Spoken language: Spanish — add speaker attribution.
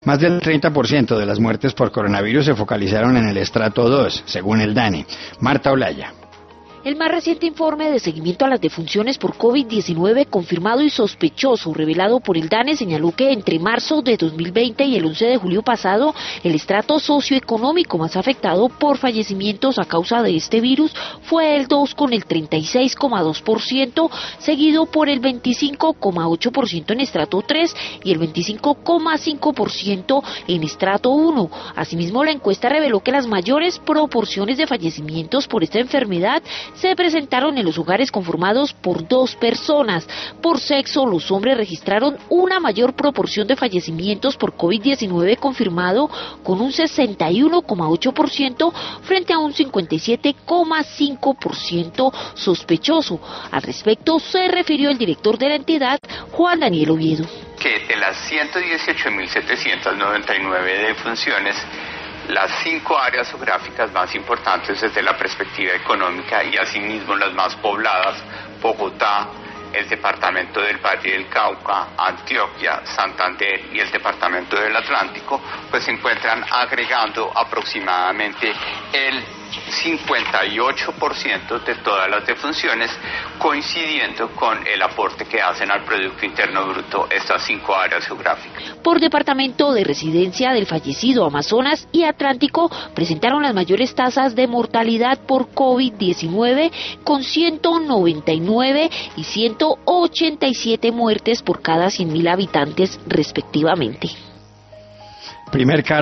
Speaker 1: Más del 30% de las muertes por coronavirus se focalizaron en el estrato 2, según el DANE. Marta Olaya.
Speaker 2: El más reciente informe de seguimiento a las defunciones por COVID-19 confirmado y sospechoso revelado por el DANE señaló que entre marzo de 2020 y el 11 de julio pasado, el estrato socioeconómico más afectado por fallecimientos a causa de este virus fue el 2 con el 36,2%, seguido por el 25,8% en estrato 3 y el 25,5% en estrato 1. Asimismo, la encuesta reveló que las mayores proporciones de fallecimientos por esta enfermedad se presentaron en los hogares conformados por 2 personas. Por sexo, los hombres registraron una mayor proporción de fallecimientos por COVID-19 confirmado con un 61,8% frente a un 57,5% sospechoso. Al respecto se refirió el director de la entidad, Juan Daniel Oviedo.
Speaker 3: Que de las 118.799 defunciones, las 5 áreas geográficas más importantes desde la perspectiva económica y asimismo las más pobladas, Bogotá, el departamento del Valle del Cauca, Antioquia, Santander y el departamento del Atlántico, pues se encuentran agregando aproximadamente el 58% de todas las defunciones, coincidiendo con el aporte que hacen al Producto Interno Bruto estas 5 áreas geográficas.
Speaker 2: Por departamento de residencia del fallecido, Amazonas y Atlántico presentaron las mayores tasas de mortalidad por COVID-19 con 199 y 187 muertes por cada 100.000 habitantes respectivamente.
Speaker 1: Primer